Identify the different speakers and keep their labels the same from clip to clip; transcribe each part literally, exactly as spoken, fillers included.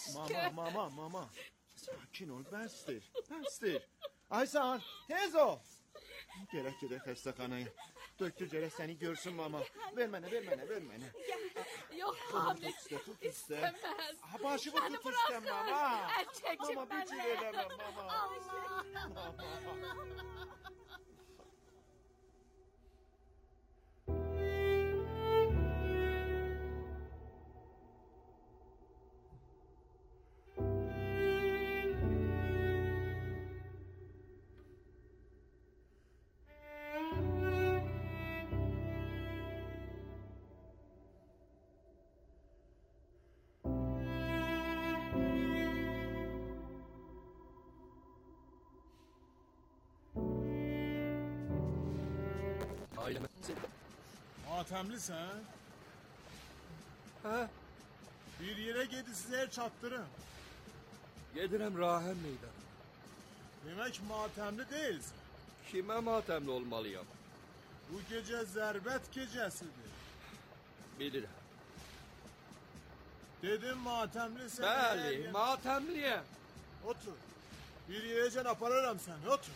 Speaker 1: Mama, mama, mama. Sakin ol, bəsdir, bəsdir. Aysan, tez ol. Gerek gerek xəstəxanaya. Doktor gerek seni görsün mama. Ver mənə, ver mənə, ver mənə.
Speaker 2: Yox, Hamid,
Speaker 1: istəməz. Başımı tut istəm, mama.
Speaker 2: Əl çəkin
Speaker 1: mama, bir cür eləməm, mama.
Speaker 2: Allah.
Speaker 3: Matemlisən?
Speaker 4: Hə?
Speaker 3: Bir yere gedisizler çatdırın.
Speaker 4: Gedirəm Rahən meydanı.
Speaker 3: Demek matemli değilsin.
Speaker 4: Kimə matəmli olmalıyam?
Speaker 3: Bu gece zərbət gecəsidir.
Speaker 4: Bilirəm.
Speaker 3: Dedim matemlisən.
Speaker 4: Bəli, matəmliyəm.
Speaker 3: Otur. Bir yerəcən apararam səni, otur.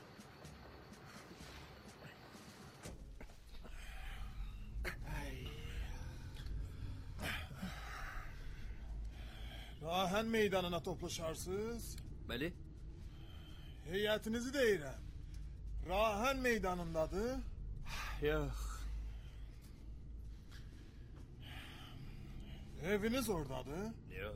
Speaker 3: Rahən meydanına toplaşarsınız.
Speaker 4: Bəli.
Speaker 3: Heyətinizi deyirəm. Rahən meydanındadır.
Speaker 4: Yox.
Speaker 3: Eviniz oradadır.
Speaker 4: Yox.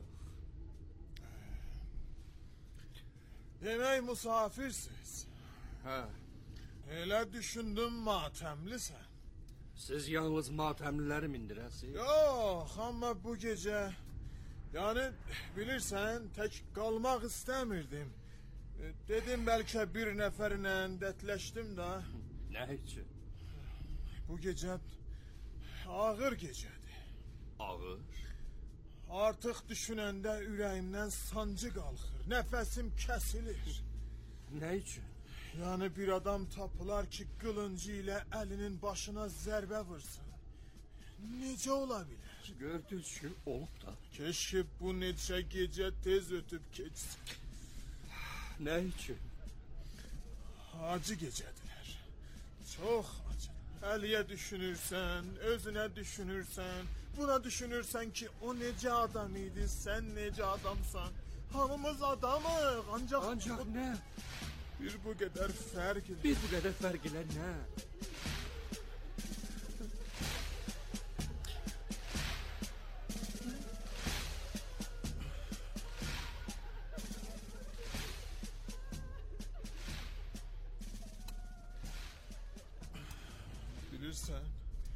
Speaker 3: Demək musafirsiz.
Speaker 4: Hə.
Speaker 3: Elə düşündüm matəmlisən.
Speaker 4: Siz yalnız matəmliləri mindirəsiz?
Speaker 3: Yox, amma bu gecə... Yani bilirsən, tək qalmaq istəmirdim. Dedim bəlkə bir nəfərlə dətləşdim də.
Speaker 4: Nə üçün?
Speaker 3: Bu gecə ağır gecədir.
Speaker 4: Ağır?
Speaker 3: Artıq düşünəndə ürəyimdən sancı qalxır, nəfəsim kəsilir.
Speaker 4: Nə üçün?
Speaker 3: Yani bir adam tapılar ki, qılıncı ilə əlinin başına zərbə vursun. Necə ola bilər?
Speaker 4: Gördünüz ki, olub da.
Speaker 3: Keşke bu neçə gecə tez ötüb keçsin.
Speaker 4: Nə üçün?
Speaker 3: Acı gecədirlər. Çox acı. Əliyə düşünürsən, özünə düşünürsən, buna düşünürsən ki, o necə adam idi, sən necə adamsan. Hamımız adamıq, ancaq...
Speaker 4: Ancaq nə?
Speaker 3: Bir bu qədər fərq ilə.
Speaker 4: Bir bu qədər fərq ilə nə?
Speaker 3: Bilirsən,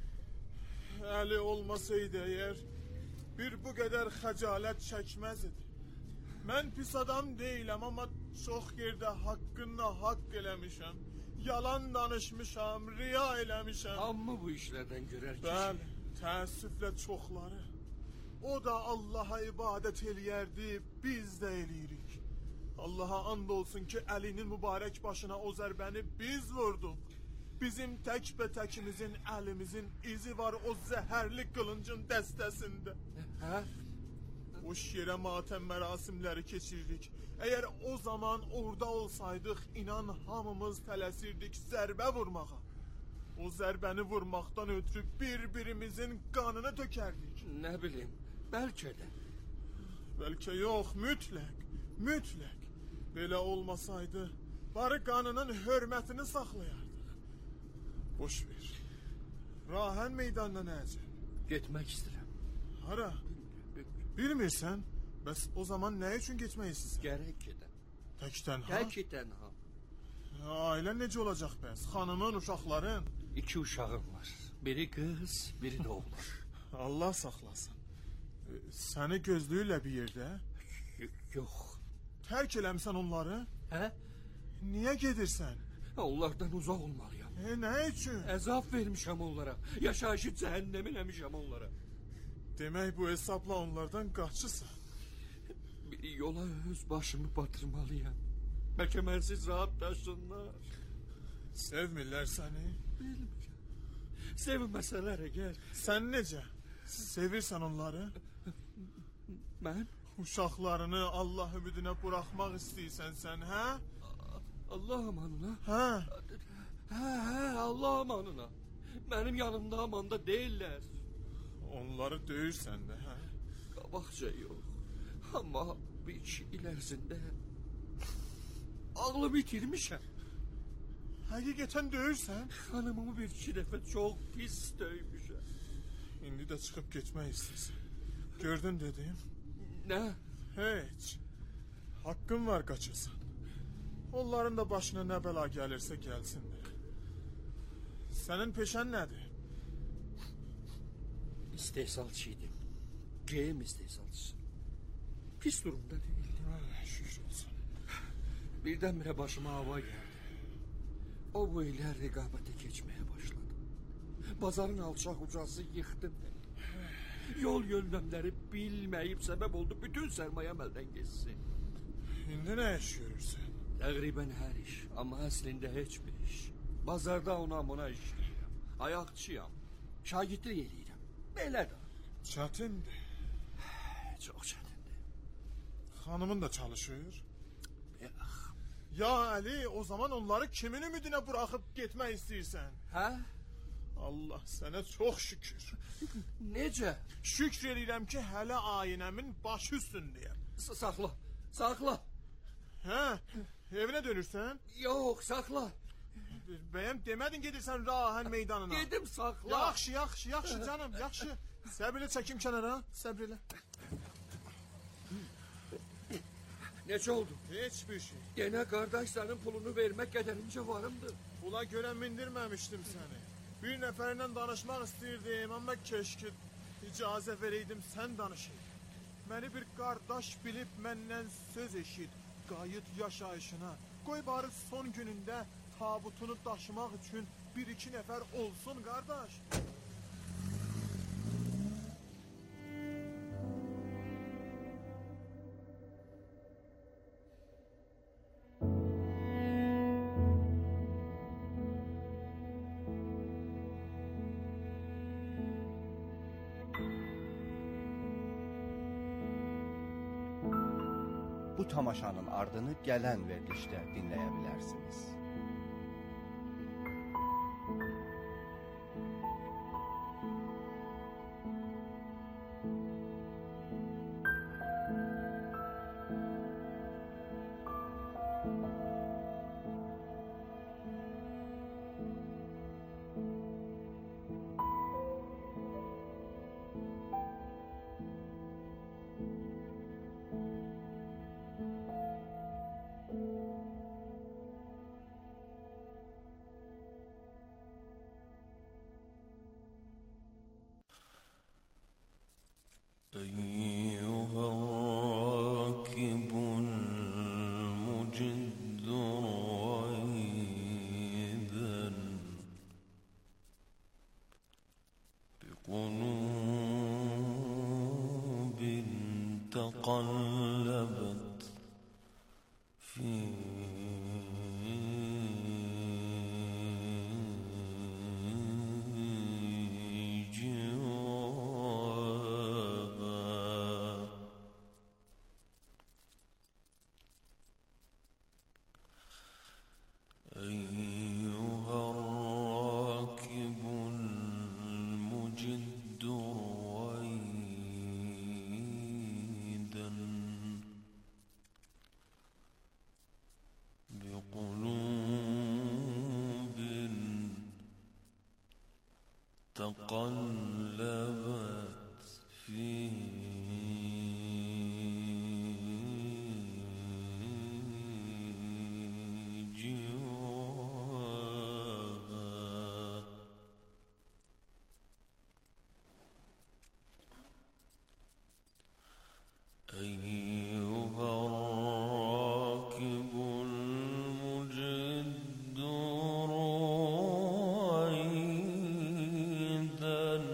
Speaker 3: əli olmasaydı eğer bir bu qədər xəcalət çəkməz idi. Mən pis adam deyiləm, amma çox yerdə haqqında haqq eləmişəm. Yalan danışmışam, riya eləmişəm.
Speaker 4: Amma bu işlərdən görər ki...
Speaker 3: Bəli, təəssüflə çoxları. O da Allaha ibadət eləyərdi, biz də eləyirik. Allaha and olsun ki, əlinin mübarək başına o zərbəni biz vurduq. Bizim tək bətəkimizin, əlimizin izi var o zəhərli qılıncın dəstəsində.
Speaker 4: Hə?
Speaker 3: Boş yerə matəm mərasimləri keçirdik. Əgər o zaman orada olsaydıq, inan hamımız tələsirdik zərbə vurmağa. O zərbəni vurmaqdan ötürü bir-birimizin qanını tökərdik.
Speaker 4: Nə bilim, bəlkə də.
Speaker 3: Bəlkə yox, mütləq, mütləq. Belə olmasaydı, barı qanının hörmətini saxlayardıq. Boş ver. Rahən meydanına nəcə?
Speaker 4: Getmək istəyirəm.
Speaker 3: Hara? Bilmirsən? Bəs o zaman nə üçün getmək istəyirsən?
Speaker 4: Gərək gedəm.
Speaker 3: Tək tənha?
Speaker 4: Tək tənha.
Speaker 3: Ailən necə olacaq bəs? Xanımın, uşaqların?
Speaker 4: İki uşağım var. Biri qız, biri də oğlan.
Speaker 3: Allah saxlasın. Səni gözləyirlər bir yerdə?
Speaker 4: Yox.
Speaker 3: Tərk eləmsən onları?
Speaker 4: Hə?
Speaker 3: Niyə gedirsən?
Speaker 4: Onlardan uzaq olmalıyam.
Speaker 3: E, nə üçün?
Speaker 4: Əzab vermişəm onlara. Yaşayışı cəhənnəmin əmişəm onlara.
Speaker 3: Demək bu hesabla onlardan qaçırsan.
Speaker 4: Bir yola öz başımı batırmalıyam. Bəlkə mənsiz rahat daşsınlar.
Speaker 3: Sevmirlər səni?
Speaker 4: Bilmirəm. Sevməsələr əgər.
Speaker 3: Sən necə? Sevirsən onları?
Speaker 4: Mən?
Speaker 3: Uşaqlarını Allah ümidinə buraxmaq istəyirsən sən, hə?
Speaker 4: Allah amanına.
Speaker 3: Hə?
Speaker 4: Hə, hə, Allah amanına. Mənim yanımda amanda deyirlər.
Speaker 3: Onları döyürsən də, hə?
Speaker 4: Qabaqca yox. Amma bir iki il ərzində ağlımı itirmişəm.
Speaker 3: Həqiqətən döyürsən?
Speaker 4: Xanımımı bir iki dəfə çox pis döymüşəm.
Speaker 3: İndi də çıxıb getmək istəyirsən. Gördün dedim.
Speaker 4: Nə?
Speaker 3: Heç. Haqqın var qaçırsan. Onların da başına nə bəla gəlirsə gəlsinlər. Sənin peşən nədir?
Speaker 4: İstehsalçıydım. Geyim istehsalçısı. Pis durumda değildim.
Speaker 3: Ay, şükür olsun.
Speaker 4: Birdenbire başıma hava geldi. O bu ilə rəqabətə keçməyə başladı. Bazarın alçaq ucası yıxdı beni. Yol yöndəmləri bilməyib səbəb oldu bütün sərmayəm əldən geçsin.
Speaker 3: İndi nə iş görürsən?
Speaker 4: Təqribən hər iş, amma əslində heç bir iş. Bazarda ona buna işləyirəm. Ayaqçıyam. Şagirdlik eləyirəm. Belə də.
Speaker 3: Çətindir.
Speaker 4: Çox çətindir.
Speaker 3: Xanımın da çalışır.
Speaker 4: Yox.
Speaker 3: Ya Əli, o zaman onları kimin ümidinə buraxıb getmək istəyirsən?
Speaker 4: Hə?
Speaker 3: Allah sənə çox şükür.
Speaker 4: Necə?
Speaker 3: Şükr edirəm ki, hələ ayinəmin başı üstündəyəm.
Speaker 4: S saxla, saxla.
Speaker 3: Hə? Evinə dönürsən?
Speaker 4: Yox, saxla.
Speaker 3: Bəyəm demədin gedirsən Rahən meydanına.
Speaker 4: Gedim, saxla.
Speaker 3: Yaxşı, yaxşı, yaxşı canım, yaxşı. Səbr elə çəkim kənara, səbr elə.
Speaker 4: Neçə oldu?
Speaker 3: Heç bir şey.
Speaker 4: Yenə qardaş sənin pulunu vermək qədərincə varımdır.
Speaker 3: Pula görə mindirməmişdim səni. Bir nəfərlə danışmaq istəyirdim, amma keşke icazə vereydim sən danışayım. Məni bir qardaş bilib məndən söz eşit, qayıt yaşayışına. Qoy bari son günündə tabutunu daşımaq üçün bir iki nəfər olsun qardaş.
Speaker 5: Bu tamaşanın ardını gələn verilişdə dinləyə bilərsiniz.
Speaker 6: أيها الراكب المجد رويدا بقلوب تقلبت في تقلبت في جوابها أيها الراكب المجد رويدا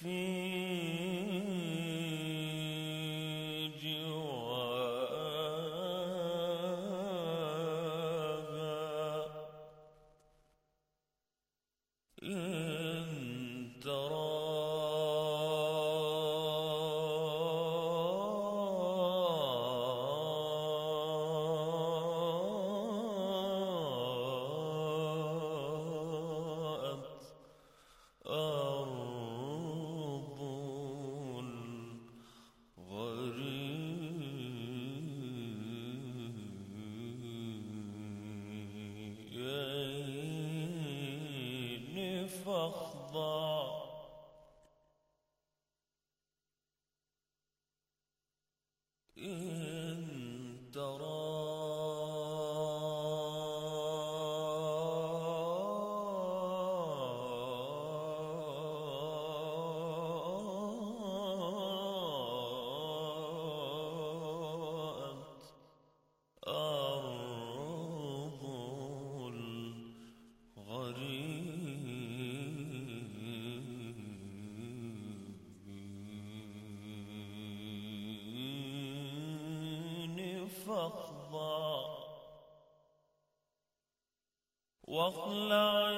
Speaker 6: واخلع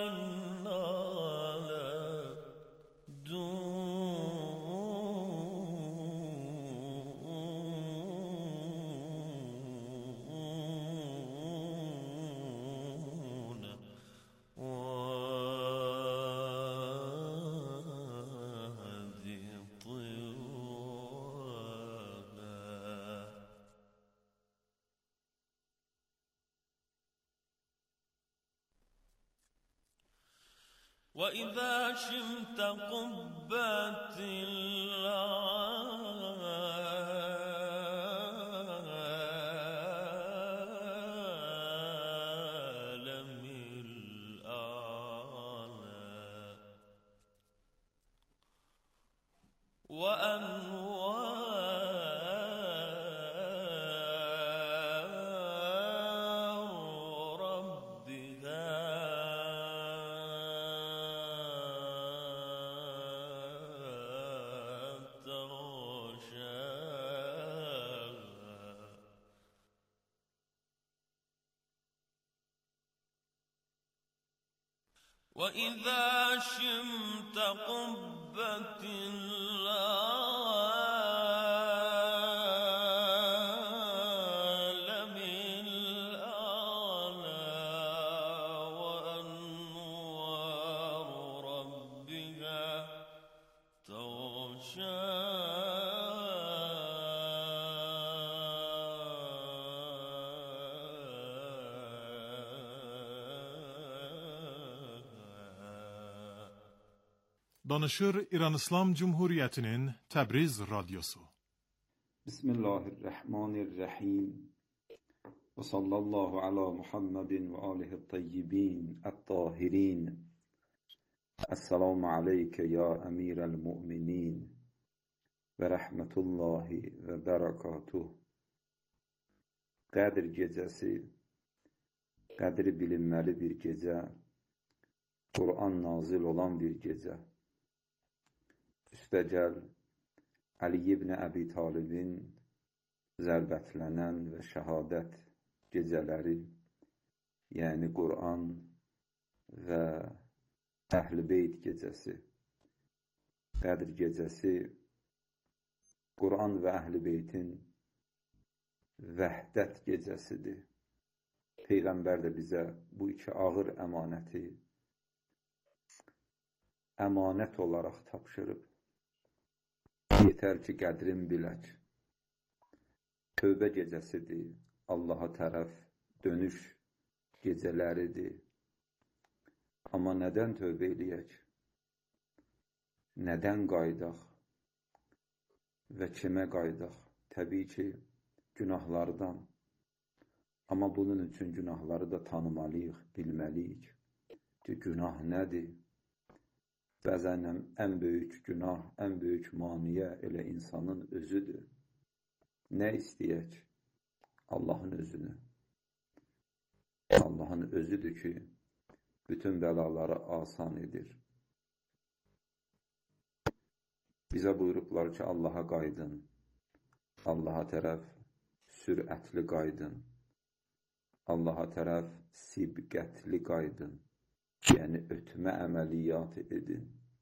Speaker 6: النعل دون وادي طوى. وإذا شمت قبت العالم الأعلى وأنوار ربها وإذا شمت قبت العالم الأعلى وأنوار ربها تغشى.
Speaker 3: Danışır İran İslam Cumhuriyeti'nin Təbriz Radyosu.
Speaker 7: Bismillahirrahmanirrahim. Ve sallallahu ala Muhammedin ve alihi tayyibin et-tahirin. Esselamu aleyke ya emirel mu'minin ve rahmetullahi ve berekatuh. Qədir gecəsi, qədri bilinməli bir gecə, Kur'an nazil olan bir gecə. Üstəgəl, Ali ibn Əbi Talibin zərbətlənən və şəhadət gecələri, yəni Kur'an və Əhl-i Beyt gecəsi. Qədr gecəsi, Kur'an və Əhl-i Beytin vəhdət gecəsidir. Peyğəmbər də bizə bu iki ağır əmanəti əmanət olaraq tapşırıb. Yetər ki, qədrin bilək. Tövbə gecəsidir, Allaha tərəf dönüş gecələridir. Amma nədən tövbə eləyək? Nədən qaydaq? Və kimə qaydaq? Təbii ki, günahlardan. Amma bunun üçün günahları da tanımalıyıq, bilməliyik ki, günah nədir? Bəzən ən böyük günah, ən böyük maniyə elə insanın özüdür. Nə istəyək? Allahın özünü. Allahın özüdür ki, bütün bəlaları asan edir. bizə buyurublar ki, Allaha qaydın, Allaha tərəf sürətli qaydın, Allaha tərəf sibqətli qaydın, yəni ötmə əməliyyatı edin.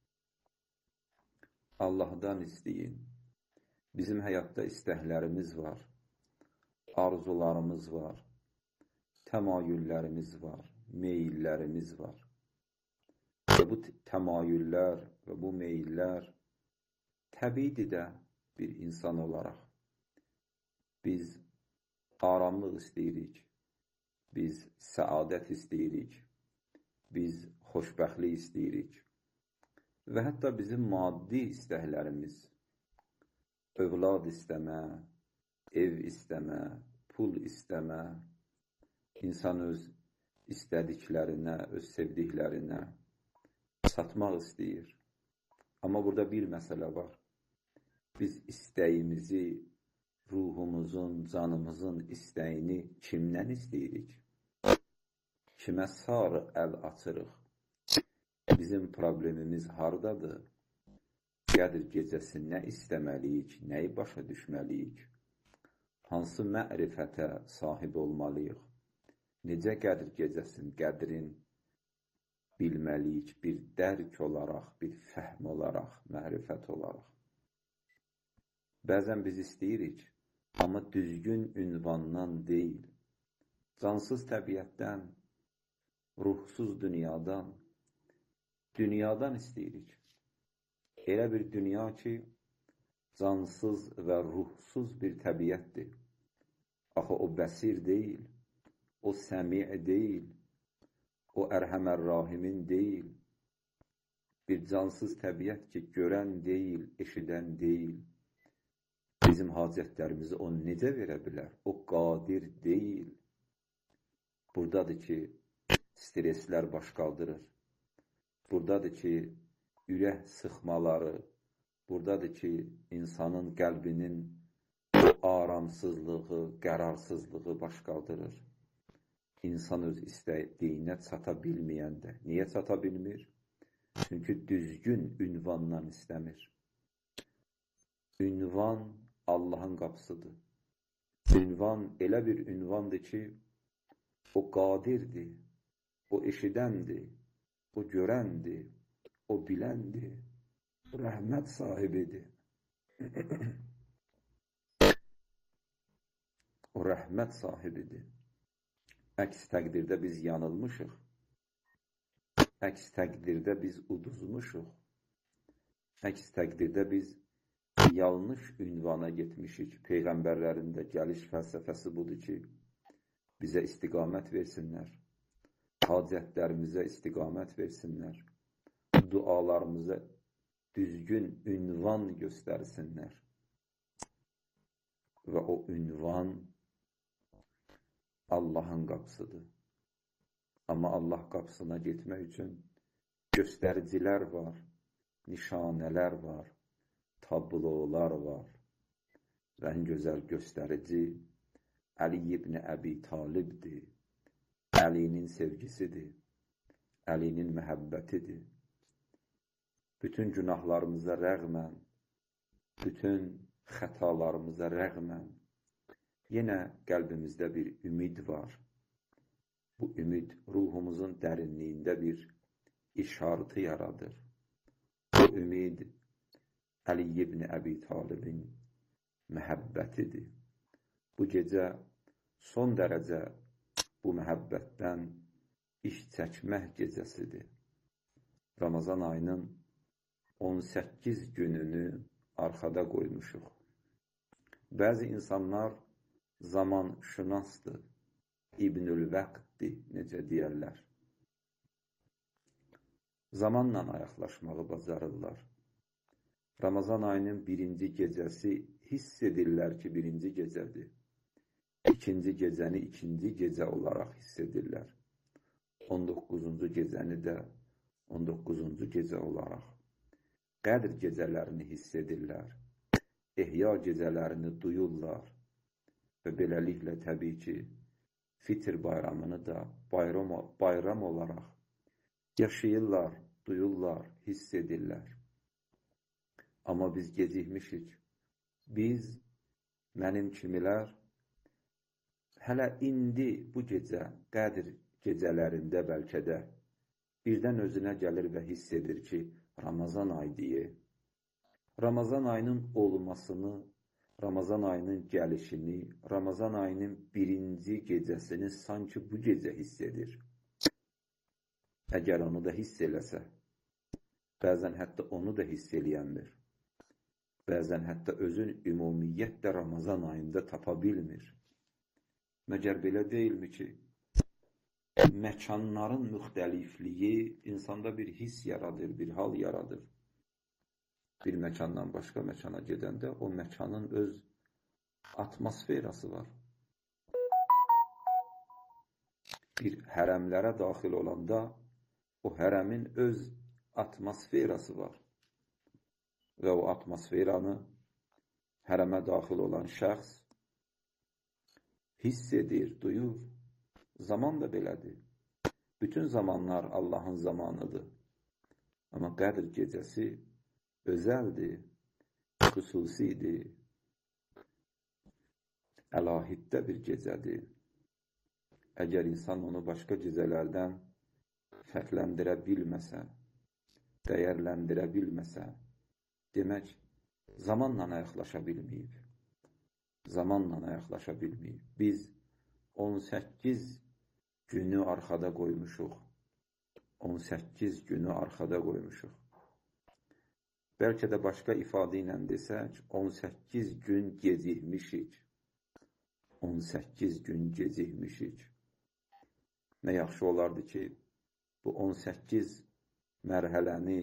Speaker 7: Allahdan istəyin. Bizim həyatda istəklərimiz var, arzularımız var, təmayüllərimiz var, meyillərimiz var. Və bu təmayüllər və bu meyillər təbiidir də bir insan olaraq. Biz aramlıq istəyirik, biz səadət istəyirik, biz xoşbəxtlik istəyirik. Və hətta bizim maddi istəklərimiz, övlad istəmə, ev istəmə, pul istəmə, insan öz istədiklərinə, öz sevdiklərinə çatmaq istəyir. Amma burada bir məsələ var. Biz istəyimizi, ruhumuzun, canımızın istəyini kimdən istəyirik? Kimə sarı əl açırıq? Bizim problemimiz hardadır? Qədir gecəsi nə istəməliyik, nəyi başa düşməliyik? Hansı mərifətə sahib olmalıyıq? Necə qədir gecəsinin qədrin bilməliyik, bir dərk olaraq, bir fəhm olaraq, mərifət olaraq. Bəzən biz istəyirik, amma düzgün ünvandan deyil. Cansız təbiətdən, ruhsuz dünyadan, dünyadan istəyirik. Elə bir dünya ki, cansız və ruhsuz bir təbiətdir. Axı o bəsir deyil, o səmi' deyil, o ərhəmər-rahimin deyil. Bir cansız təbiət ki, görən deyil, eşidən deyil. Bizim hacətlərimizi o necə verə bilər? O qadir deyil. Buradadır ki, streslər baş qaldırır. Buradadır ki, ürək sıxmaları, buradadır ki, insanın qəlbinin aramsızlığı, qərarsızlığı baş qaldırır. İnsan öz istədiyinə çata bilməyəndə. Niyə çata bilmir? Çünki düzgün ünvandan istəmir. Ünvan Allahın qapısıdır. Ünvan elə bir ünvandır ki, o qadirdir, o eşidəndir, o görəndir, o biləndir, o rəhmət sahibidir. O rəhmət sahibidir. Əks təqdirdə biz yanılmışıq. Əks təqdirdə biz uduzmuşuq. Əks təqdirdə biz yanlış ünvana getmişik. Peyğəmbərlərin də gəliş fəlsəfəsi budur ki, bizə istiqamət versinlər, hacətlərimizə istiqamət versinlər, dualarımıza düzgün ünvan göstərsinlər. Və o ünvan Allahın qapısıdır. Amma Allah qapısına getmək üçün göstəricilər var, nişanələr var, tablolar var. Və ən gözəl göstərici Əli ibn Əbi Talibdir. Əlinin sevgisidir. Əlinin məhəbbətidir. Bütün günahlarımıza rəğmən, bütün xətalarımıza rəğmən yenə qəlbimizdə bir ümid var. Bu ümid ruhumuzun dərinliyində bir işartı yaradır. Bu ümid Əli ibn Əbi Talibin məhəbbətidir. Bu gecə son dərəcə bu məhəbbətdən iş çəkmək gecəsidir. Ramazan ayının on səkkiz gününü arxada qoymuşuq. Bəzi insanlar zaman şünasdır, İbnül Vəqtdir, necə deyərlər. Zamanla ayaqlaşmağı bacarırlar. Ramazan ayının birinci gecəsi hiss edirlər ki, birinci gecədir. İkinci gecəni ikinci gecə olaraq hiss edirlər. on doqquzuncu gecəni də on doqquzuncu gecə olaraq. Qədr gecələrini hiss edirlər. Ehya gecələrini duyurlar. Və beləliklə təbii ki, Fitr bayramını da bayram, bayram olaraq yaşayırlar, duyurlar, hiss edirlər. Amma biz gecikmişik. Biz, mənim kimilər, hələ indi bu gecə, Qədr gecələrində bəlkə də birdən özünə gəlir və hiss edir ki, Ramazan ayıdır. Ramazan ayının olmasını, Ramazan ayının gəlişini, Ramazan ayının birinci gecəsini sanki bu gecə hiss edir. Əgər onu da hiss eləsə, bəzən hətta onu da hiss eləyəndir. Bəzən hətta özün ümumiyyətlə Ramazan ayında tapa bilmir. Məgər belə deyilmi ki, məkanların müxtəlifliyi insanda bir hiss yaradır, bir hal yaradır. Bir məkandan başqa məkana gedəndə o məkanın öz atmosferası var. Bir hərəmlərə daxil olanda o hərəmin öz atmosferası var. Və o atmosferanı hərəmə daxil olan şəxs hiss edir, duyur. Zaman da belədir. Bütün zamanlar Allahın zamanıdır. Amma Qədr gecəsi özəldir, xüsusidir, əlahiddə bir gecədir. Əgər insan onu başqa gecələrdən fərqləndirə bilməsə, dəyərləndirə bilməsə, demək, zamanla ayaqlaşa bilməyib. Zamanla ayaqlaşa bilməyib. Biz on səkkiz günü arxada qoymuşuq. on səkkiz günü arxada qoymuşuq. Bəlkə də başqa ifadə ilə desək, on səkkiz gün gecikmişik. on səkkiz gün gecikmişik. Nə yaxşı olardı ki, bu on səkkiz mərhələni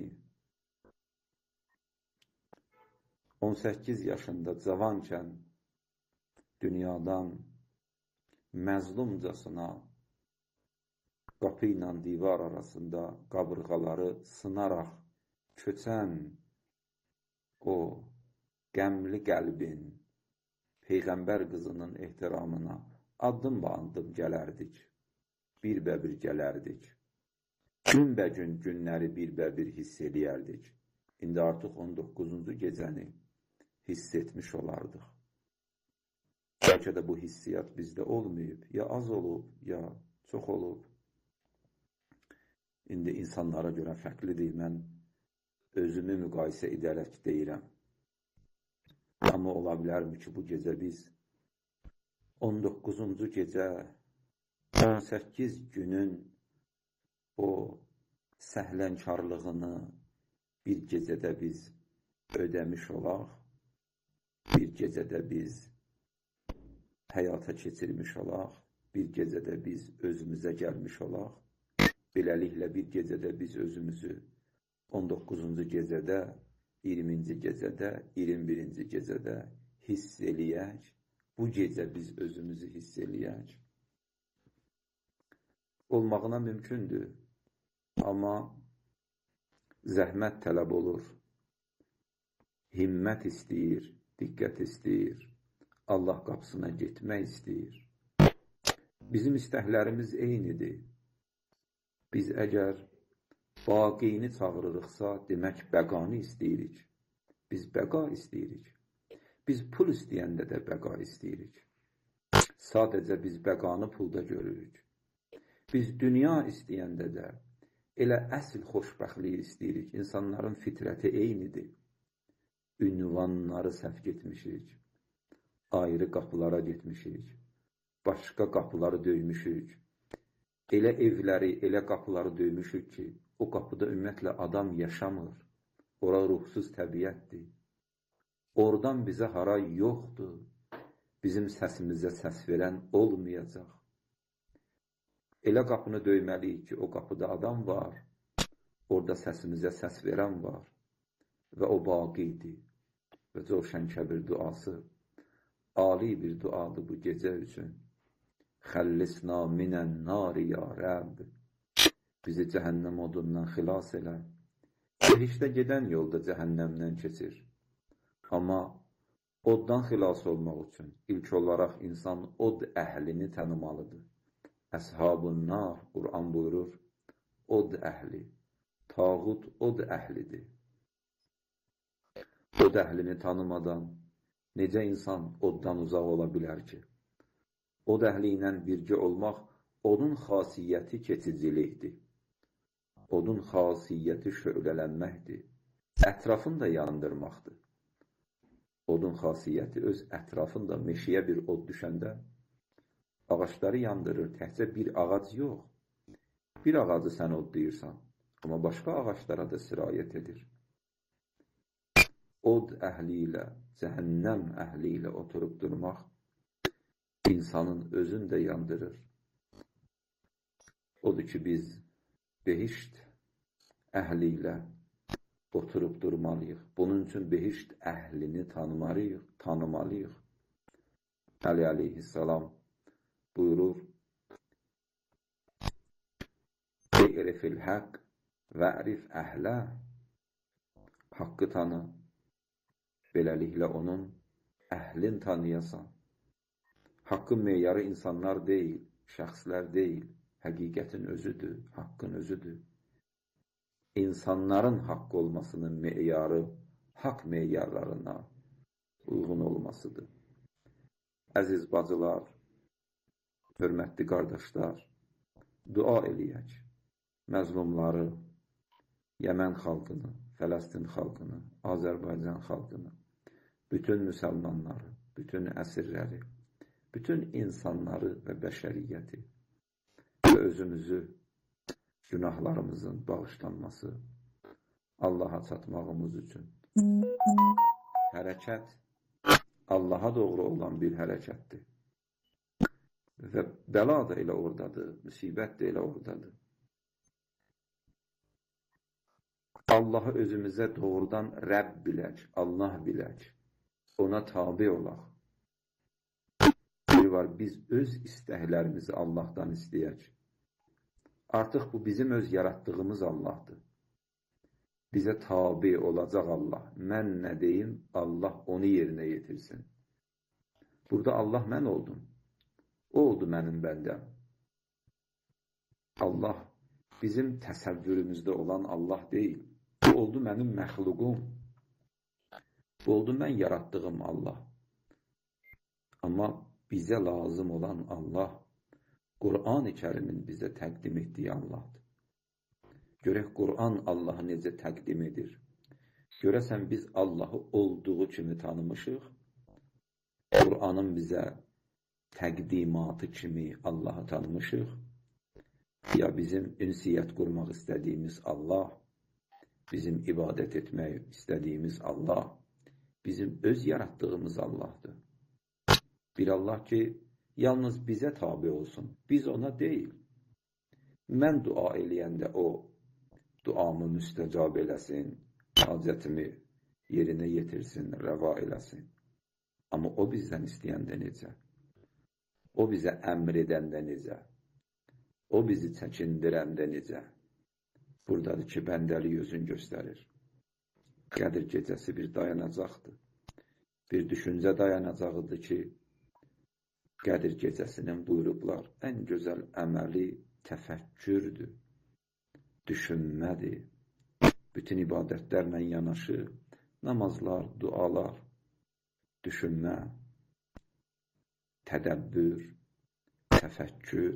Speaker 7: on səkkiz yaşında cavankən dünyadan məzlumcasına qapı ilə divar arasında qabırğaları sınaraq köçən o qəmli qəlbin Peyğəmbər qızının ehtiramına addım-addım gələrdik. Bir-bə-bir gələrdik. Gün-bə-gün günləri bir-bə-bir hiss eləyərdik. İndi artıq on doqquzuncu gecəni hiss etmiş olardıq. Bəlkə də bu hissiyat bizdə olmayıb, ya az olub, ya çox olub. İndi insanlara görə fərqlidir, mən özümü müqayisə edərək deyirəm. Amma ola bilərmi ki, bu gecə biz on doqquzuncu gecə on səkkiz günün o səhlənkarlığını bir gecədə biz ödəmiş olaq, bir gecədə biz həyata keçirmiş olaq, bir gecədə biz özümüzə gəlmiş olaq, beləliklə bir gecədə biz özümüzü on doqquzuncu gecədə, iyirminci gecədə, iyirmi birinci gecədə hiss eləyək, bu gecə biz özümüzü hiss eləyək. Olmağına mümkündür, amma zəhmət tələb olur, himmət istəyir, diqqət istəyir, Allah qapısına getmək istəyir. Bizim istəklərimiz eynidir. Biz əgər baqini çağırırıqsa, demək bəqanı istəyirik. Biz bəqa istəyirik. Biz pul istəyəndə də bəqa istəyirik. Sadəcə biz bəqanı pulda görürük. Biz dünya istəyəndə də elə əsl xoşbəxtliyi istəyirik. İnsanların fitrəti eynidir. Ünvanları səhv getmişik. Ayrı qapılara getmişik. Başqa qapıları döymüşük. Elə evləri, elə qapıları döymüşük ki, o qapıda ümumiyyətlə adam yaşamır. Ora ruhsuz təbiətdir. Oradan bizə haray yoxdur. Bizim səsimizə səs verən olmayacaq. Elə qapını döyməliyik ki, o qapıda adam var. Orada səsimizə səs verən var. Və o baqidir. Və Cövşən Kəbir duası ali bir duadır bu gecə üçün. Xəllisna minən nari ya Rəbb. Bizi cəhənnəm odundan xilas elə. Behişdə gedən yolda cəhənnəmdən keçir. Amma oddan xilas olmaq üçün ilk olaraq insan od əhlini tanımalıdır. Əshab-ın nar, Quran buyurur, od əhli, tağut od əhlidir. Od əhlini tanımadan necə insan oddan uzaq ola bilər ki? Od əhli ilə birgə olmaq, onun xasiyyəti keçicilikdir. Odun xasiyyəti şöylələnməkdir. Ətrafını da yandırmaqdır. Odun xasiyyəti öz ətrafında meşəyə bir od düşəndə ağaçları yandırır. Təhcə bir ağac yox. Bir ağacı sən odlayırsan, amma başqa ağaçlara da sirayət edir. Od əhli ilə, cəhənnəm əhli ilə oturub durmaq insanın özünü də yandırır. Odur ki, biz behişt əhli ilə oturub durmalıyıq. Bunun üçün behişt əhlini tanımalıyıq, tanımalıyıq. Əli əleyhissalam buyurur, İ'rifil haqq və ərif əhlə. Haqqı tanı, beləliklə onun əhlin tanıyasan. Haqqın meyarı insanlar deyil, şəxslər deyil, həqiqətin özüdür, haqqın özüdür. İnsanların haqq olmasının meyarı haqq meyarlarına uyğun olmasıdır. Əziz bacılar, hörmətli qardaşlar, dua eləyək. Məzlumları, Yəmən xalqını, Fələstin xalqını, Azərbaycan xalqını, bütün müsəlmanları, bütün əsirləri, bütün insanları və bəşəriyyəti və özümüzü günahlarımızın bağışlanması, Allaha çatmağımız üçün hərəkət Allaha doğru olan bir hərəkətdir. Və bəla da elə oradadır, müsibət də elə oradadır. Allahı özümüzə doğrudan Rəbb bilək, Allah bilək, ona tabi olaq. Bir var, biz öz istəklərimizi Allahdan istəyək. Artıq bu bizim öz yaratdığımız Allahdır. Bizə tabi olacaq Allah. Mən nə deyim, Allah onu yerinə yetirsin. Burada Allah mən oldum. O oldu mənim bəndəm. Allah bizim təsəvvürümüzdə olan Allah deyil. Bu oldu mənim məxluqum. Bu oldu mən yaratdığım Allah. Amma bizə lazım olan Allah, Qur'an-ı Kərimin bizə təqdim etdiyi Allahdır. Görək Qur'an Allahı necə təqdim edir. Görəsən biz Allahı olduğu kimi tanımışıq. Qur'anın bizə təqdimatı kimi Allahı tanımışıq. Ya bizim ünsiyyət qurmaq istədiyimiz Allah, bizim ibadət etmək istədiyimiz Allah, bizim öz yaratdığımız Allahdır. Bir Allah ki, yalnız bizə tabi olsun, biz ona deyil. Mən dua eləyəndə o, duamı müstəcab eləsin, hacətimi yerinə yetirsin, rəva eləsin. Amma o bizdən istəyəndə necə? O bizə əmr edəndə necə? O bizi çəkindirəndə necə? Buradadır ki, bəndəlik özün göstərir. Qədir gecəsi bir dayanacaqdır. Bir düşüncə dayanacağıdır ki, Qədir gecəsinin buyurublar, ən gözəl əməli təfəkkürdür, düşünmədir. Bütün ibadətlərlə yanaşı, namazlar, dualar, düşünmə, tədəbbür, təfəkkür.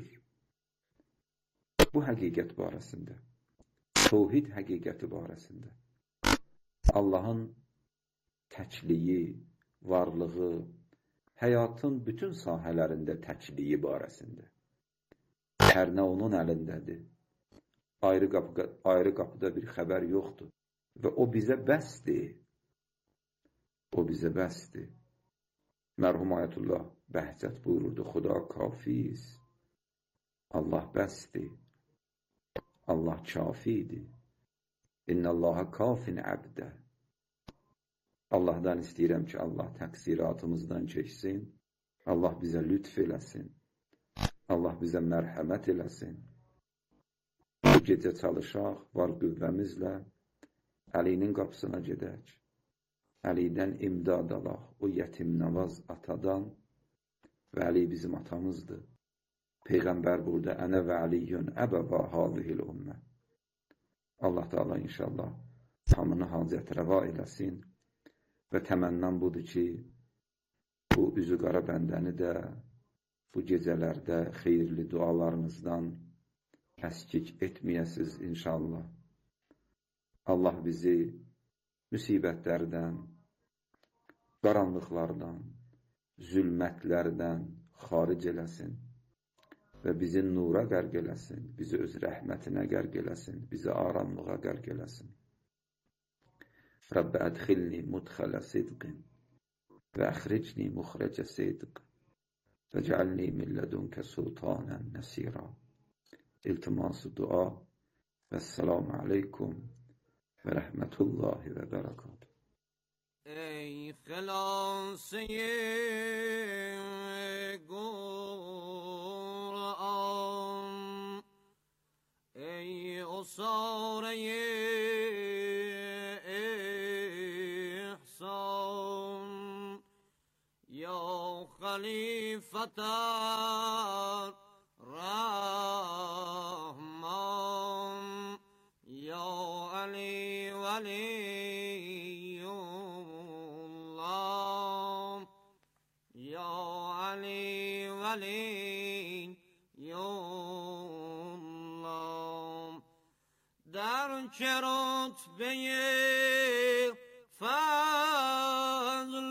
Speaker 7: Bu həqiqət barəsində, təvhid həqiqəti barəsində, Allahın təkliyi, varlığı, həyatın bütün sahələrində təkliyi barəsində. Hər nə onun əlindədir. Ayrı, qapı, ayrı qapıda bir xəbər yoxdur. Və o bizə bəsdir. O bizə bəsdir. Mərhum Ayətullah Bəhcət buyururdu, Xuda kafiz. Allah bəsdir. Allah kafidir. İnnəllaha kafin əbdə. Allahdan istəyirəm ki, Allah təqsiratımızdan keçsin. Allah bizə lütf eləsin. Allah bizə mərhəmət eləsin. Bu gecə çalışaq, var qüvvəmizlə Əlinin qapısına gedək. Əlidən imdad alaq, o yetimnavaz atadan və Əli bizim atamızdır. Peyğəmbər burada, ənə və Əliyyün əbəvə hazihil ümmə. Allah Teala inşallah tamını hacət rəva eləsin. və təmənnam budur ki, bu üzü qara bəndəni də bu gecələrdə xeyirli dualarınızdan əskik etməyəsiz inşallah. Allah bizi müsibətlərdən, qaranlıqlardan, zülmətlərdən xaric eləsin və bizi nura qərq eləsin, bizi öz rəhmətinə qərq eləsin, bizi aramlığa qərq eləsin. Rabbə ədxilni mudxələ sidqin və əxricni muxrəcə sidq və cəalni min lədünkə sultanən nəsira. İltiması dua və əssəlamu aleykum və rəhmətullahi və bərəkatuhu.
Speaker 6: ای خلاصه قرآن ای اساره احسان یا خلیفة الرحمن یا علی ولی ولی الله در چه رتبه فضل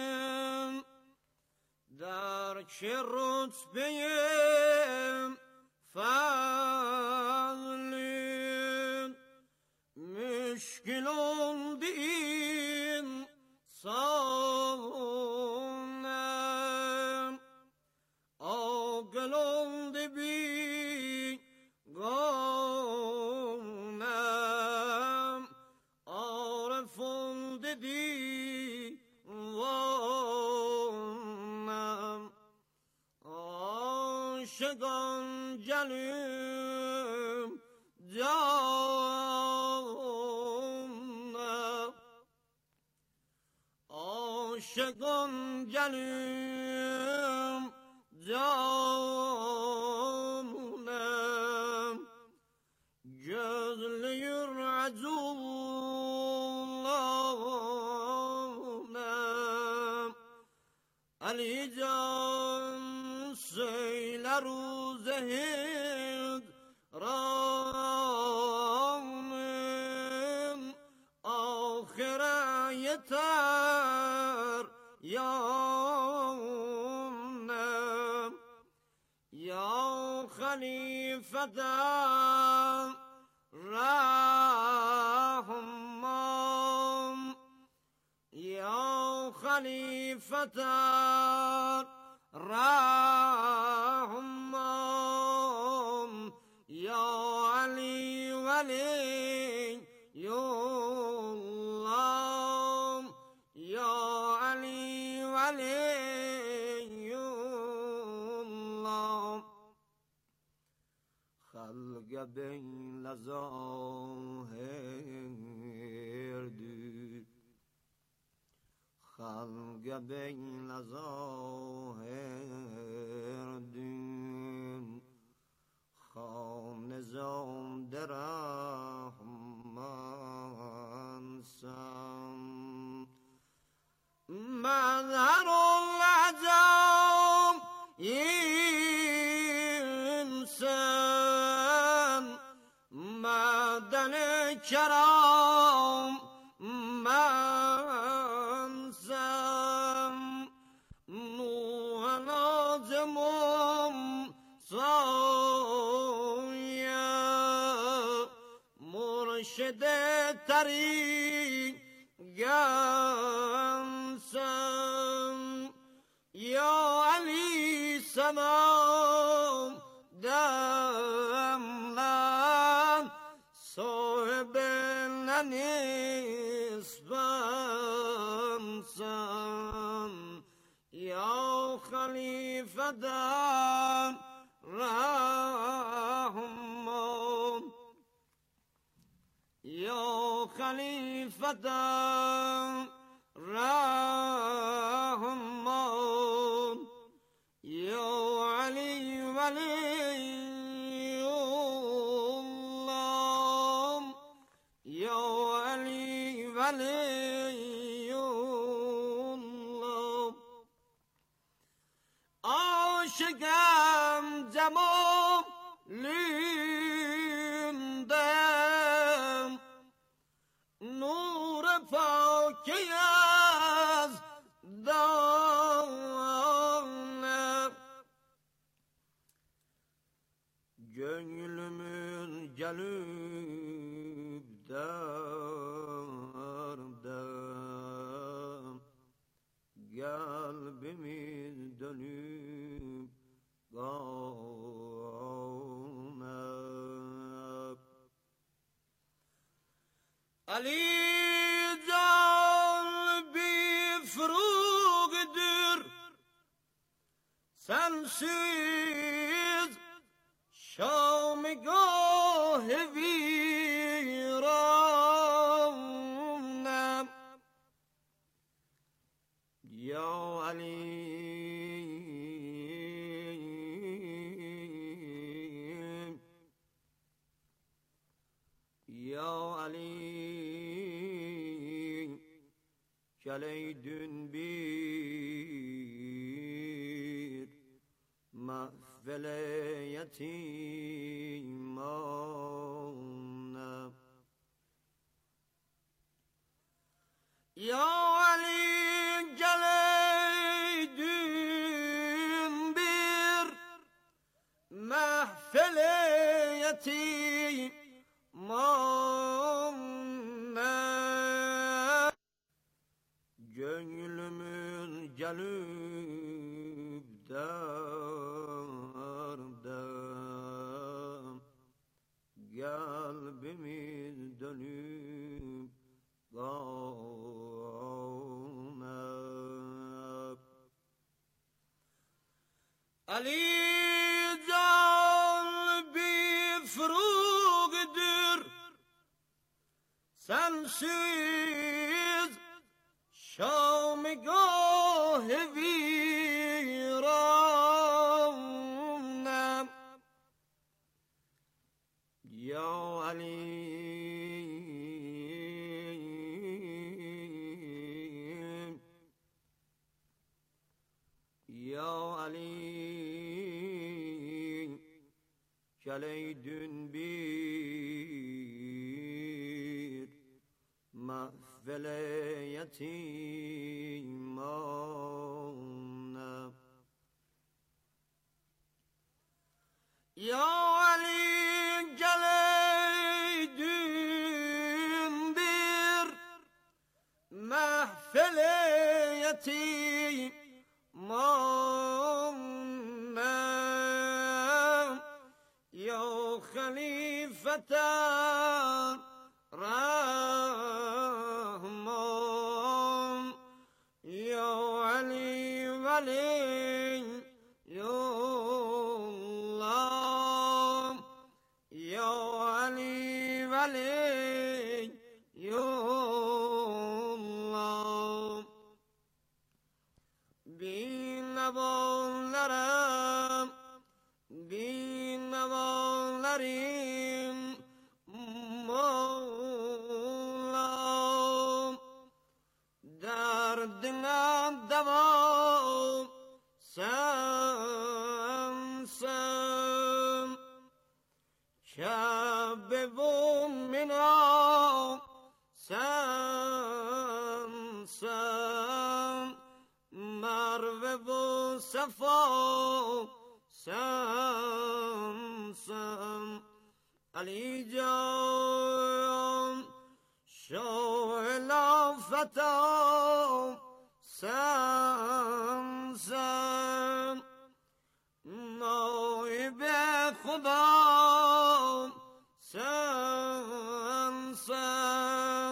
Speaker 6: در چه رتبه فضل مشکل این عاشقان جلوم جانم عاشقان جلوم جانم gözlüyür acullahım Ali Can söyler u zehid ranım ahire yeter yanım ya halifeden Rahman ya halifeden Rahman ya Ali veli yollam ya Ali veli yollam halga beyle zahirdir halga beyle zahirdir خانزان درحمانسان مظهر العجام انسان مدن کرام منسان نوح نازمم مرشد طریق گمسم یا علی سلام دملن صاحب نسبنسم یا خلیفه در رحمان یا خلیفة رحمان یا علی ولی الله یا علی ولی بگم جمالندم نور پاکی از دانم gönlümün gelip derdem kalbimiz dönüp kalmam Ali can bir fırıgıdır sensiz شامگاه ویرانم یا علی یا علی geleydün bir mahvele yetimane Ya Ali geleydün bir mahvele yetimane Gönlümün gelip derdem kalbimiz dönüp kalmam Ali can bir fırıgıdır sensiz şamigah viranam Ya Ali Ya Ali geleydün bir mahvele yetimane Ya Ali geleydün bir mahvele yetimane Ya halifeten Rahman Ya Ali Veli Yollam Ya Ali Veli Yollam Bin nevallerim Bin nevallerim Mevlam Derdine devam sensin Kabe bu Mina sensin Merve bu Safa sensin Ali Can Şöyle fetam sensin Naibe Khudam sensin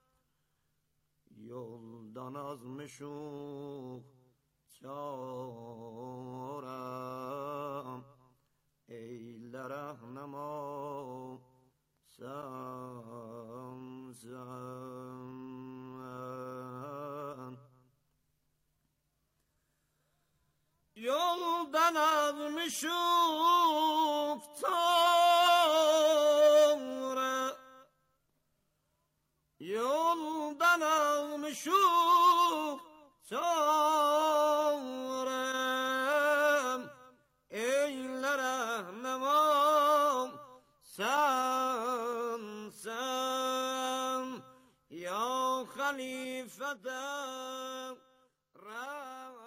Speaker 6: Yoldan azmışuk çarem Eyle rahnama sensin Yoldan azmışuk Tanrı Yoldan almışuk Tanrım خليفة رحمة.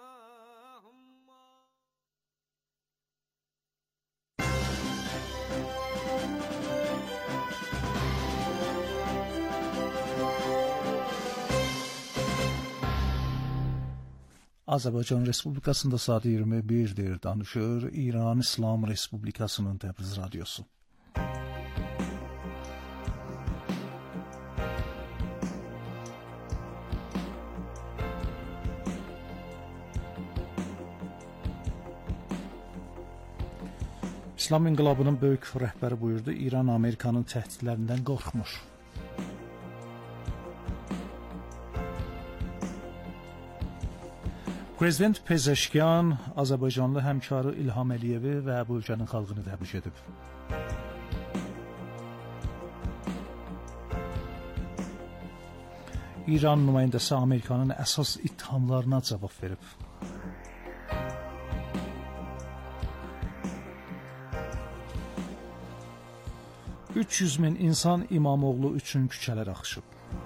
Speaker 8: Azərbaycan Respublikasında saat iyirmi birdir, danışır İran İslam Respublikasının Təbriz Radyosu. İslam inqilabının böyük rəhbəri buyurdu, İran Amerikanın təhdidlərindən qorxmur. Prezident Pezeşkiyan Azərbaycanlı həmkarı İlham Əliyevi və bu ölkənin xalqını təbrik edib. İran nümayəndəsi Amerikanın əsas ittihamlarına cavab verib. üç yüz min insan İmamoğlu üçün küçələr axışıb.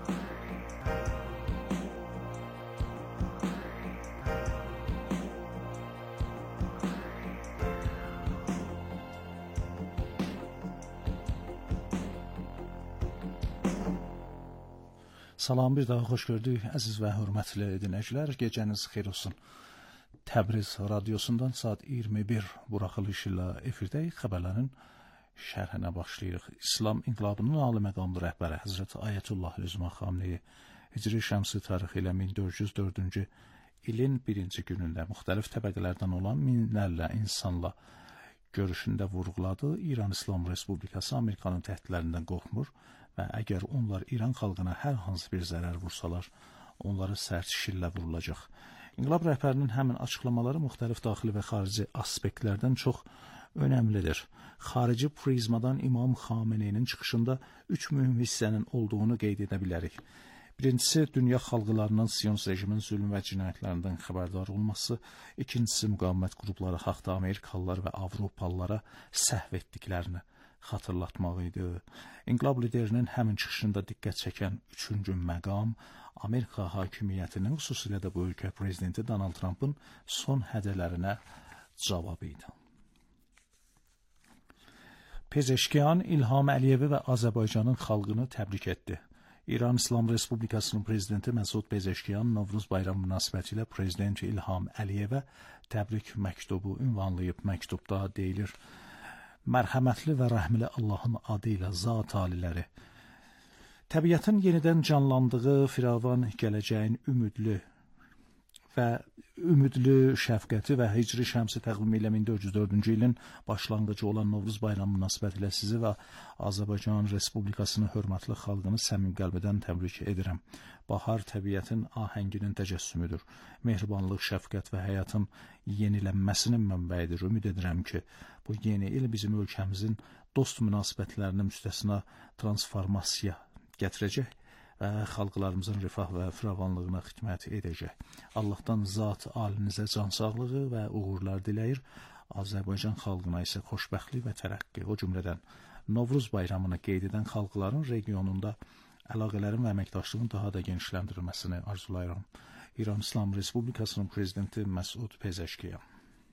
Speaker 8: Salam, bir daha xoş gördük, əziz və hörmətli dinləyicilər. Gecəniz xeyir olsun. Təbriz Radyosundan saat iyirmi bir buraxılış ilə efirdəyik. Xəbərlərin şərhinə başlayırıq. İslam inqilabının ali məqamlı rəhbəri Həzrət Ayətullah Lüzma Xamneyi Hicri Şəmsi tarixi ilə min dörd yüz dördüncü ilin birinci günündə müxtəlif təbəqələrdən olan minlərlə insanla görüşündə vurğuladı. İran İslam Respublikası Amerikanın təhdidlərindən qorxmur və əgər onlar İran xalqına hər hansı bir zərər vursalar, onları sərt şillə vurulacaq. İnqilab rəhbərinin həmin açıqlamaları müxtəlif daxili və xarici aspektlərdən çox önəmlidir. Xarici prizmadan İmam Xameneyinin çıxışında üç mühüm hissənin olduğunu qeyd edə bilərik. Birincisi, dünya xalqlarının Siyonist rejimin zülm və cinayətlərindən xəbərdar olması. İkincisi, müqavimət qrupları haqda Amerikalılar və Avropalılara səhv etdiklərini xatırlatmaq idi. İnqilab liderinin həmin çıxışında diqqət çəkən üçüncü məqam Amerika hakimiyyətinin, xüsusilə də bu ölkə prezidenti Donald Trump'ın son hədələrinə cavabı idi. Pezeşkiyan İlham Əliyevi və Azərbaycanın xalqını təbrik etdi. İran İslam Respublikasının prezidenti Məsud Pezeşkiyan Novruz bayramı münasibətilə prezident İlham Əliyevə təbrik məktubu ünvanlayıb. Məktubda deyilir: Mərhəmətli və rəhmli Allahın adı ilə zat aliləri, təbiətin yenidən canlandığı firavan gələcəyin ümidli və ümidli şəfqəti və Hicri Şəmsi təqvimi ilə min dörd yüz dördüncü ilin başlanğıcı olan Novruz bayramı münasibətilə sizi və Azərbaycan Respublikasının hörmətli xalqını səmimi qəlbdən təbrik edirəm. Bahar təbiətin ahənginin təcəssümüdür. Mehribanlıq, şəfqət və həyatın yenilənməsinin mənbəyidir. Ümid edirəm ki, bu yeni il bizim ölkəmizin dost münasibətlərinə müstəsna transformasiya gətirəcək və xalqlarımızın rifah və firavanlığına xidmət edəcək. Allahdan zat alinizə can sağlığı və uğurlar diləyir. Azərbaycan xalqına isə xoşbəxtlik və tərəqqi, o cümlədən Novruz bayramını qeyd edən xalqların regionunda əlaqələrin və əməkdaşlığın daha da genişləndirilməsini arzulayıram. İran İslam Respublikasının prezidenti Məsud Pezeşkiyan.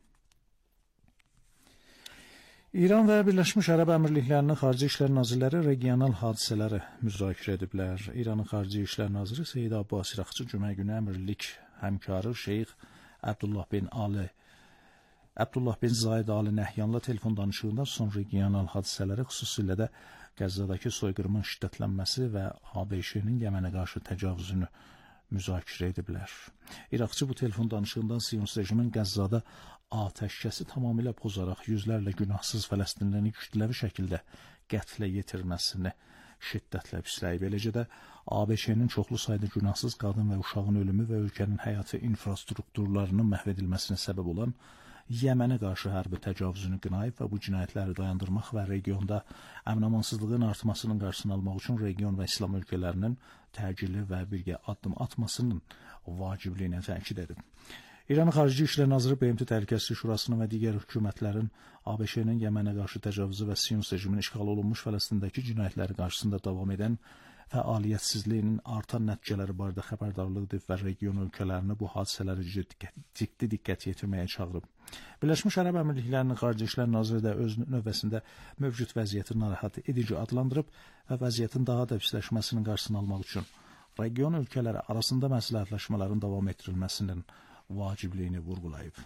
Speaker 8: İran və Birləşmiş Ərəb Əmirliklərinin Xarici İşlər Nazirləri regional hadisələri müzakirə ediblər. İranın Xarici İşlər Naziri Seyid Abbas İraqçı cümə günü əmirlik həmkarı Şeyx Abdullah bin Ali Abdullah bin Zayed Ali Nəhyanla telefon danışığında son regional hadisələri, xüsusilə də Qəzzadakı soyqırımın şiddətlənməsi və A B Ş-nin Yəmənə qarşı təcavüzünü müzakirə ediblər. İraqçı bu telefon danışığından Siyonist rejimin Qəzzada atəşkəsi tamamilə pozaraq yüzlərlə günahsız Fələstinlilərin kütləvi şəkildə qətlə yetirməsini şiddətlə pisləyib. Eləcə də A B Ş-nin çoxlu sayda günahsız qadın və uşağın ölümü və ölkənin həyati infrastrukturlarının məhv edilməsinə səbəb olan Yəmənə qarşı hərbi təcavüzünü qınayıb və bu cinayətləri dayandırmaq və regionda əmin-amansızlığın artmasının qarşısını almaq üçün region və İslam ölkələrinin təcili və birgə addım atmasının vacibliyinə təkid edib. İranın Xarici İşlər Naziri B M T Təhlükəsizlik Şurasının və digər hökumətlərin A B Ş-nin Yəmənə qarşı təcavüzü və Siyonist rejimin işğal olunmuş Fələstindəki cinayətləri qarşısında davam edən fəaliyyətsizliyinin artan nəticələri barədə xəbərdarlıq edib və region ölkələrini bu hadisələri ciddi diqqət yetirməyə çağırıb. Birləşmiş Ərəb Əmirliklərinin Xarici İşlər Naziri də öz növbəsində mövcud vəziyyəti narahat edici adlandırıb və vəziyyətin daha da pisləşməsinin qarşısını almaq üçün region ölkələri arasında məsləhətləşmələrin davam etdirilməsinin vacibliyini vurğulayıb.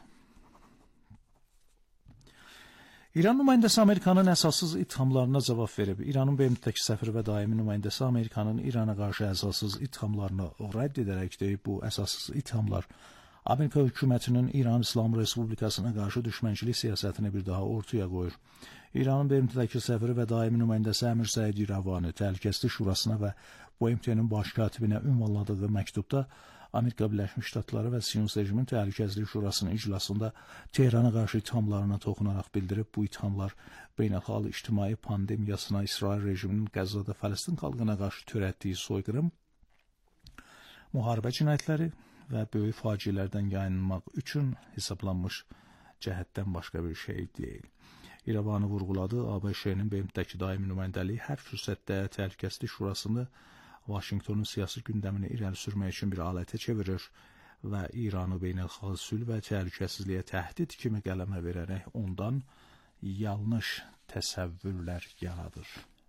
Speaker 8: İran nümayəndəsi Amerikanın əsassız ithamlarına cavab verib. İranın B M T-dəki səfiri və daimi nümayəndəsi Amerikanın İrana qarşı əsassız ithamlarını rədd edərək deyib, bu əsassız ithamlar Amerika hökumətinin İran İslam Respublikasına qarşı düşmənçilik siyasətini bir daha ortaya qoyur. İranın B M T-dəki səfiri və daimi nümayəndəsi Əmir Səid İravani Təhlükəsizlik Şurasına və B M T-nin baş katibinə ünvanladığı məktubda Amerika Birləşmiş Ştatları və Siyonist rejimin Təhlükəsizlik Şurasının iclasında Tehrana qarşı ithamlarına toxunaraq bildirib, bu ithamlar beynəlxalq ictimai pandemiyasına, İsrail rejiminin Qəzzada Fələstin xalqına qarşı törətdiyi soyqırım, müharibə cinayətləri və böyük faciələrdən yayınmaq üçün hesablanmış cəhətdən başqa bir şey deyil. İrəvanı vurğuladı, A B Ş-nin B M T-dəki daimi nümayəndəliyi hər fürsətdə Təhlükəsizlik Şurasını Vaşinqtonun siyasi gündəmini irəli sürmək üçün bir alətə çevirir və İranı beynəlxalq sülh və təhlükəsizliyə təhdid kimi qələmə verərək ondan yanlış təsəvvürlər yaradır.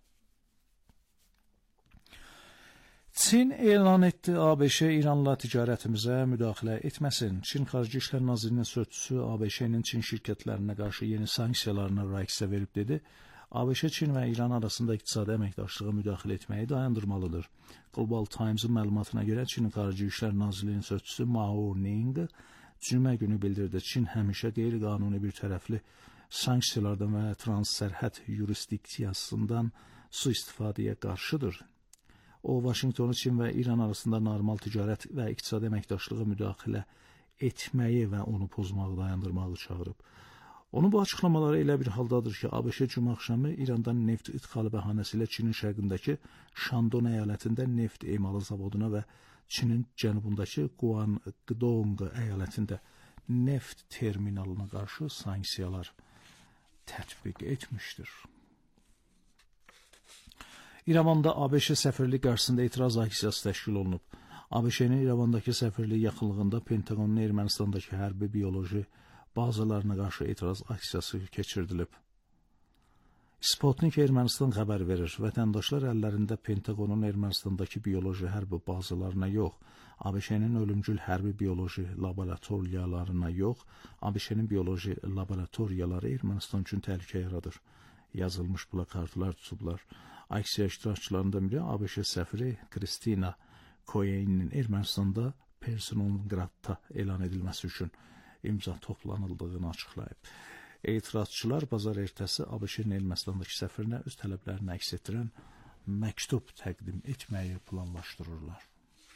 Speaker 8: Çin elan etdi, A B Ş İranla ticarətimizə müdaxilə etməsin. Çin Xarici İşlər Nazirinin sözçüsü A B Ş-nin Çin şirkətlərinə qarşı yeni sanksiyalarına reaksiya verib dedi. A B Ş Çin və İran arasında iqtisadi əməkdaşlığa müdaxilə etməyi dayandırmalıdır. Global Times-ın məlumatına görə Çin Xarici İşlər Nazirliyinin sözçüsü Mao Ning cümə günü bildirdi. Çin həmişə qeyri-qanuni bir tərəfli sanksiyalardan və transsərhəd yurisdiksiyasından sui-istifadəyə qarşıdır. O, Vaşinqtonu Çin və İran arasında normal ticarət və iqtisadi əməkdaşlığa müdaxilə etməyi və onu pozmağı dayandırmağı çağırıb. Onun bu açıqlamaları elə bir haldadır ki, A B Ş cümə axşamı İrandan neft idxalı bəhanəsilə Çinin şərqindəki Şandon əyalətində neft emalı zavoduna və Çinin cənubundakı Guangdong əyalətində neft terminalına qarşı sanksiyalar tətbiq etmişdir. İrəvanda A B Ş səfirliyi qarşısında etiraz aksiyası təşkil olunub. A B Ş-nin İrəvandakı səfirliyi yaxınlığında Pentagonun Ermənistandakı hərbi bioloji bazalarına qarşı etiraz aksiyası keçirdilib. Sputnik Ermənistan xəbər verir. Vətəndaşlar əllərində Pentagonun Ermənistandakı bioloji hərbi bazalarına yox, A B Ş-nin ölümcül hərbi bioloji laboratoriyalarına yox, A B Ş-nin bioloji laboratoriyaları Ermənistan üçün təhlükə yaradır. Yazılmış plakartlar tutublar. Aksiya iştirakçılarından biri A B Ş səfiri Kristina Koyeninin Ermənistanda Personalgradda elan edilməsi üçün imza toplanıldığını açıqlayıb. Etirazçılar bazar ertəsi A B Ş-nin Ermənistandakı səfirinə öz tələblərini əks etdirən məktub təqdim etməyi planlaşdırırlar.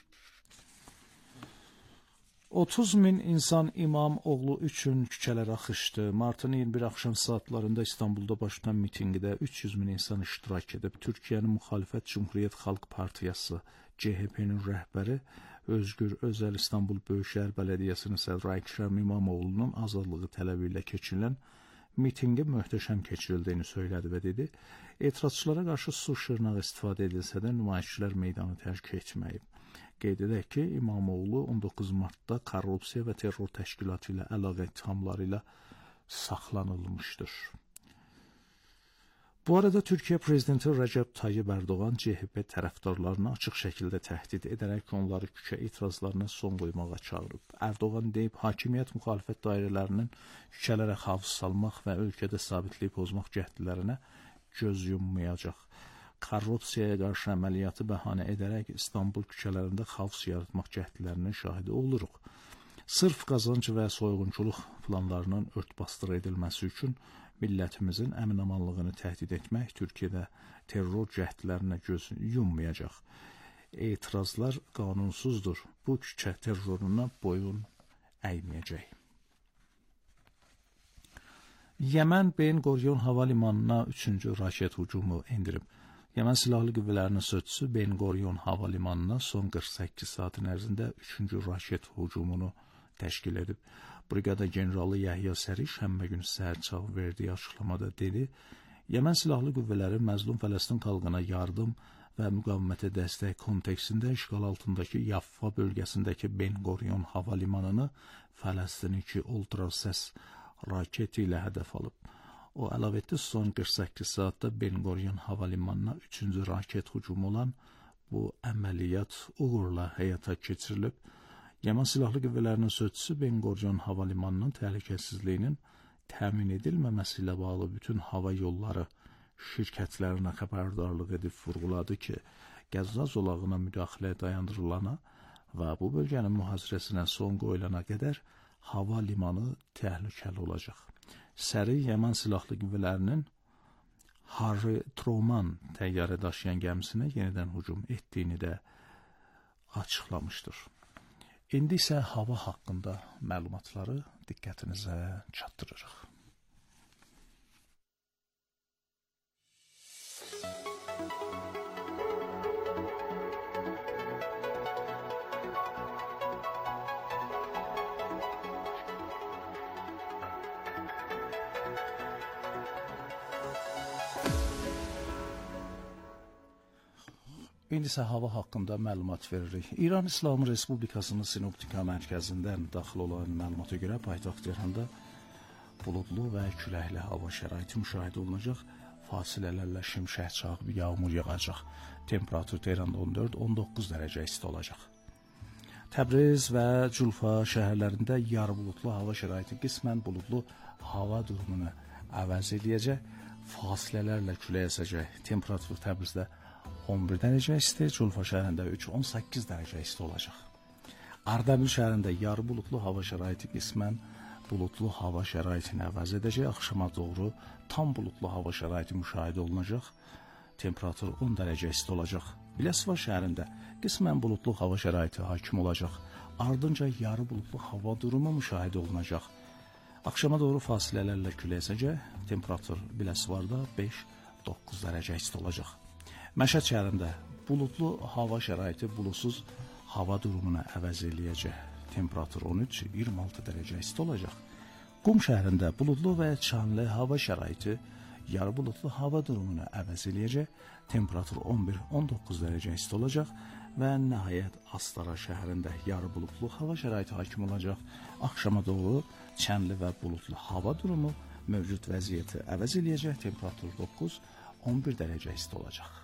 Speaker 8: otuz min insan İmamoğlu üçün küçələrə axışdı. Martın iyirmi bir axşam saatlarında İstanbulda baş tutan mitinqdə üç yüz min insan iştirak edib. Türkiyənin müxalifət Cumhuriyyət Xalq Partiyası C H P-nin rəhbəri Özgür Özəl İstanbul Böyükşəhər Bələdiyyəsinin sədri Əkrəm İmamoğlu'nun azadlığı tələbi ilə keçirilən mitinqin möhtəşəm keçirildiyini söylədi və dedi, etirazçılara qarşı su şırnağı istifadə edilsə də nümayişçilər meydanı tərk etməyib. Qeyd edək ki, İmamoğlu on doqquz martda korrupsiya və terror təşkilatı ilə əlaqə ithamları ilə saxlanılmışdır. Bu arada Türkiyə Prezidenti Rəcəb Tayyib Ərdoğan C H P tərəfdarlarını açıq şəkildə təhdid edərək onları küçə etirazlarına son qoymağa çağırıb. Ərdoğan deyib, hakimiyyət müxalifət dairələrinin küçələrə xavf salmaq və ölkədə sabitliyi pozmaq cəhdlərinə göz yummayacaq. Korrupsiyaya qarşı əməliyyatı bəhanə edərək İstanbul küçələrində xavf yaratmaq cəhdlərinin şahidi oluruq. Sırf qazanc və soyğunçuluq planlarının örtbasdır edilməsi üçün millətimizin əmin-amanlığını təhdid etmək Türkiyədə terror cəhdlərinə göz yummayacaq. Etirazlar qanunsuzdur. Bu küçə terroruna boyun əyməyəcək. Yəmən Ben Gurion hava limanına üçüncü raket hücumu endirib. Yəmən Silahlı Qüvvələrinin sözçüsü Ben Gurion hava limanına son qırx səkkiz saatin ərzində üçüncü raket hücumunu təşkil edib. Brigada generalı Yəhya Səri şənbə günü səhər çağı verdiyi açıqlamada dedi, Yəmən Silahlı Qüvvələri məzlum Fələstin xalqına yardım və müqavimətə dəstək kontekstində işğal altındakı Yaffa bölgəsindəki Ben Gurion hava limanını Fələstin iki ultrasəs raketi ilə hədəf alıb. O əlavə etdi, son qırx səkkiz saatda Ben Gurion hava limanına üçüncü raket hücumu olan bu əməliyyat uğurla həyata keçirilib. Yaman Silahlı Qüvvələrinin sözçüsü Ben Gurion hava limanının təhlükəsizliyinin təmin edilməməsi ilə bağlı bütün hava yolları şirkətlərinə xəbərdarlıq edib vurğuladı ki, Qəzza zolağına müdaxilə dayandırılana və bu bölgənin mühasirəsinə son qoyulana qədər hava limanı təhlükəli olacaq. Səri Yaman Silahlı Qüvvələrinin Harry Truman təyyarə daşıyan gəmisinə yenidən hücum etdiyini də açıqlamışdır. İndi isə hava haqqında məlumatları diqqətinizə çatdırırıq. İndi isə hava haqqında məlumat veririk. İran İslam Respublikasının Sinoptika mərkəzindən daxil olan məlumata görə paytaxt Tehranda buludlu və küləkli hava şəraiti müşahidə olunacaq. Fasilələrlə şimşək çaxıb yağmur yağacaq. Temperatur Tehranda on dörd on doqquz dərəcə isti olacaq. Təbriz və Culfa şəhərlərində yarı buludlu hava şəraiti qismən buludlu hava durumunu əvəz edəcək. Fasilələrlə külək əsəcək. Temperatur Təbrizdə on bir dərəcə isti, Culfa şəhərində üç on səkkiz dərəcə isti olacaq. Ardabil şəhərində yarı buludlu hava şəraiti qismən buludlu hava şəraitini əvəz edəcək. Axşama doğru tam buludlu hava şəraiti müşahidə olunacaq. Temperatur on dərəcə isti olacaq. Biləsuvar şəhərində qismən buludlu hava şəraiti hakim olacaq. Ardınca yarı buludlu hava durumu müşahidə olunacaq. Axşama doğru fasilələrlə külək əsəcək. Temperatur Biləsuvarda beş doqquz dərəcə isti olacaq. Məşəd şəhərində buludlu hava şəraiti buludsuz hava durumuna əvəz eləyəcək. Temperatur on üç iyirmi altı dərəcə isti olacaq. Qum şəhərində buludlu və çanlı hava şəraiti yarı buludlu hava durumuna əvəz eləyəcək. Temperatur on bir on doqquz dərəcə isti olacaq və nəhayət Astara şəhərində yarı buludlu hava şəraiti hakim olacaq. Axşama doğru çənli və buludlu hava durumu mövcud vəziyyəti əvəz eləyəcək. Temperatur doqquz on bir dərəcə isti olacaq.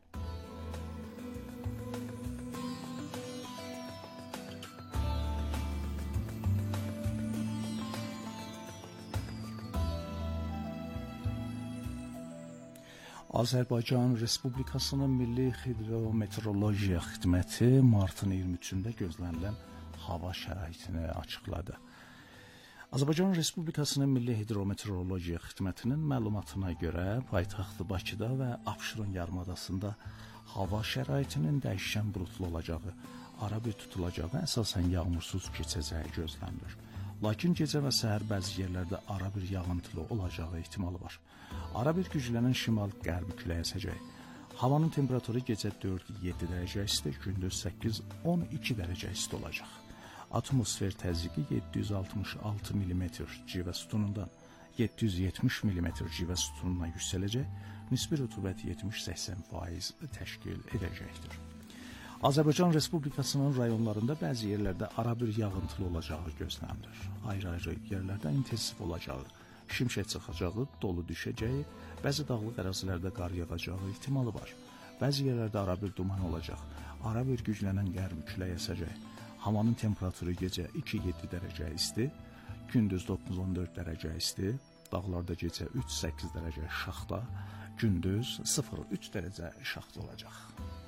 Speaker 8: Azərbaycan Respublikasının Milli Hidrometeorologiya Xidməti martın iyirmi üçündə gözlənilən hava şəraitini açıqladı. Azərbaycan Respublikasının Milli Hidrometeorologiya Xidmətinin məlumatına görə paytaxt Bakıda və Abşeron yarımadasında hava şəraitinin dəyişkən buludlu olacağı, arabir tutulacağı, əsasən yağmursuz keçəcəyi gözlənilir. Lakin gecə və səhər bəzi yerlərdə arabir yağıntılı olacağı ehtimalı var. Arabir güclənən şimal-qərbi külək əsəcək. Havanın temperaturu gecə dörd yeddi dərəcə isti, gündüz səkkiz on iki dərəcə isti olacaq. Atmosfer təzyiqi yeddi yüz altmış altı millimetr civə sütunundan yeddi yüz yetmiş millimetr civə sütununa yüksələcək. Nisbi rütubət yetmiş səksən faiz təşkil edəcəkdir. Azərbaycan Respublikasının rayonlarında bəzi yerlərdə arabir yağıntılı olacağı gözlənilir. Ayrı-ayrı yerlərdə intensiv olacağı, şimşək çaxacağı, dolu düşəcəyi, bəzi dağlıq ərazilərdə qar yağacağı ehtimalı var. Bəzi yerlərdə arabir duman olacaq, arabir güclənən qərb külək əsəcək. Havanın temperaturu gecə iki yeddi dərəcə isti, gündüz doqquz on dörd dərəcə isti, dağlarda gecə üç səkkiz dərəcə şaxta, gündüz sıfır üç dərəcə şaxta olacaq.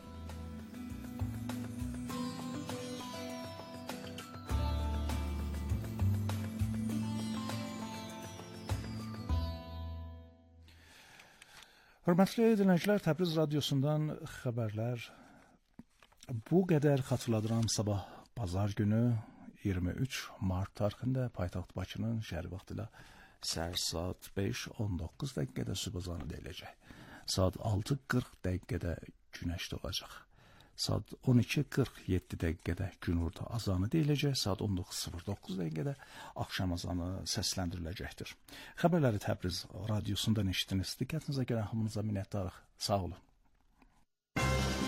Speaker 8: Hörmətli dinləyicilər, Təbriz radiosundan xəbərlər bu qədər. Xatırladıram, sabah bazar günü iyirmi üç mart tarixində paytaxt Bakının şəhəri vaxtı ilə səhər saat beş on doqquz dəqiqədə sübh azanı deyiləcək. Saat altı qırx dəqiqədə günəş doğacaq. Saat on iki qırx yeddi dəqiqədə günorta azanı deyiləcək. Saat on doqquz sıfır doqquz dəqiqədə axşam azanı səsləndiriləcəkdir. Xəbərləri Təbriz radiosundan eşitdiniz. Diqqətinizə görə hamınıza minnətdarıq. Sağ olun.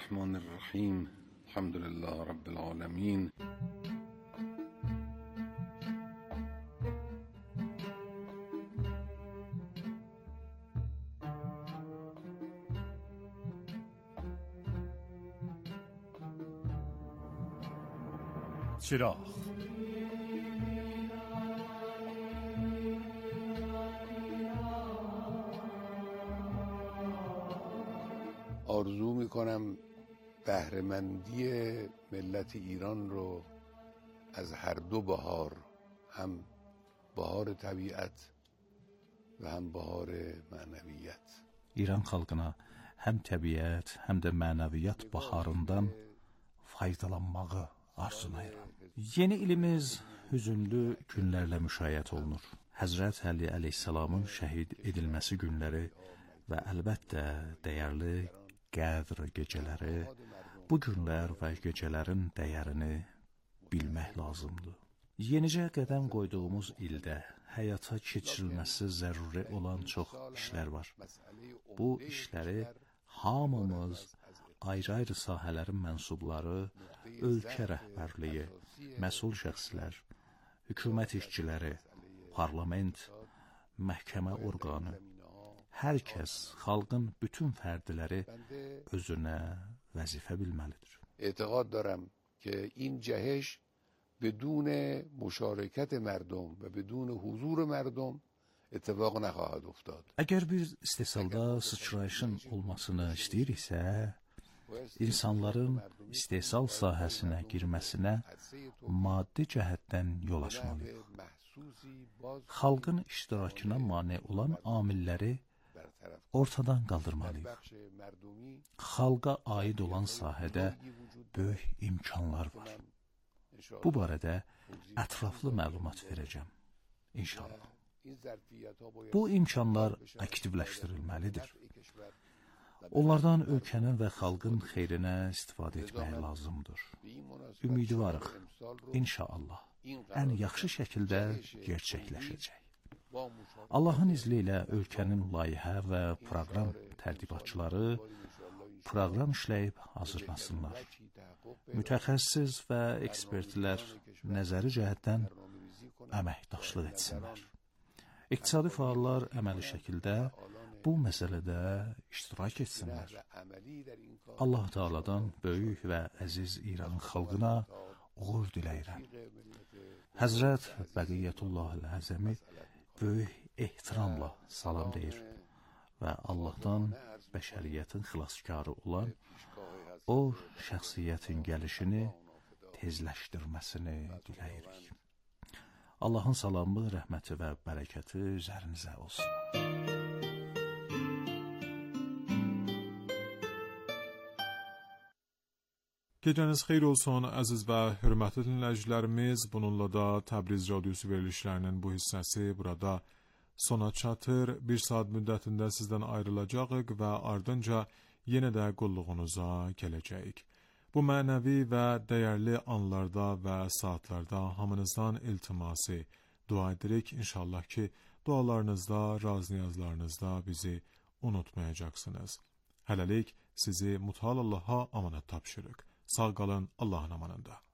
Speaker 9: الرحمن الرحیم الحمد لله رب العالمین.
Speaker 8: چراغ
Speaker 9: آرزو میکنم بهره‌مندی ملت ایران رو از هر دو بهار، هم بهار طبیعت و هم بهار mənəviyyət.
Speaker 8: İran xalqına həm təbiət, həm də mənəviyyat baharından faydalanmağı arzulayıram. Yeni ilimiz hüzünlü günlərlə müşayiət olunur. Həzrət Əli əleyhissalamın şəhid edilməsi günləri və əlbəttə dəyərli Qədr gecələri, bu günlər və gecələrin dəyərini bilmək lazımdır. Yenicə qədəm qoyduğumuz ildə həyata keçirilməsi zəruri olan çox işlər var. Bu işləri hamımız, ayrı-ayrı sahələrin mənsubları, ölkə rəhbərliyi, məsul şəxslər, hökumət işçiləri, parlament, məhkəmə orqanı, hər kəs, xalqın bütün fərdiləri özünə vəzifə bilməlidir.
Speaker 9: اعتقاد دارم که این جهش بدون مشارکت مردم و بدون حضور مردم اتفاق نخواهد افتاد.
Speaker 8: Əgər bir istehsalda sıçrayışın olmasını istəyiriksə, insanların istehsal sahəsinə girməsinə maddi cəhətdən yol açmalıyıq. Xalqın iştirakına mane olan amilləri ortadan qaldırmalıyıq. Xalqa aid olan sahədə böyük imkanlar var. Bu barədə ətraflı məlumat verəcəm, inşallah. Bu imkanlar aktivləşdirilməlidir. Onlardan ölkənin və xalqın xeyrinə istifadə etmək lazımdır. Ümidvarıq, inşallah, ən yaxşı şəkildə gerçəkləşəcək. Allahın izni ilə ölkənin layihə və proqram tərtibatçıları proqram işləyib hazırlasınlar. Mütəxəssis və ekspertlər nəzəri cəhətdən əməkdaşlıq etsinlər. İqtisadi fəallar əməli şəkildə bu məsələdə iştirak etsinlər. Allah Teala'dan böyük və əziz İranın xalqına uğur diləyirəm. Həzrət Bəqiyyətullah-ül-Əzəmi böyük ehtiramla salam deyir və Allahdan bəşəriyyətin xilaskarı olan o şəxsiyyətin gəlişini tezləşdirməsini diləyirik. Allahın salamı, rəhməti və bərəkəti üzərinizə olsun.
Speaker 3: Gecəniz xeyir olsun əziz və hörmətli dinləyicilərimiz. Bununla da Təbriz Radiosu verilişlərinin bu hissəsi burada sona çatır. Bir saat müddətində sizdən ayrılacağıq və ardınca yenə də qulluğunuza gələcəyik. Bu mənəvi və dəyərli anlarda və saatlarda hamınızdan iltiması dua edirik. İnşallah ki, dualarınızda, razı-niyazlarınızda bizi unutmayacaqsınız. Hələlik sizi mutal Allaha amanət tapşırıq. Sağ qalın, Allahın amanında.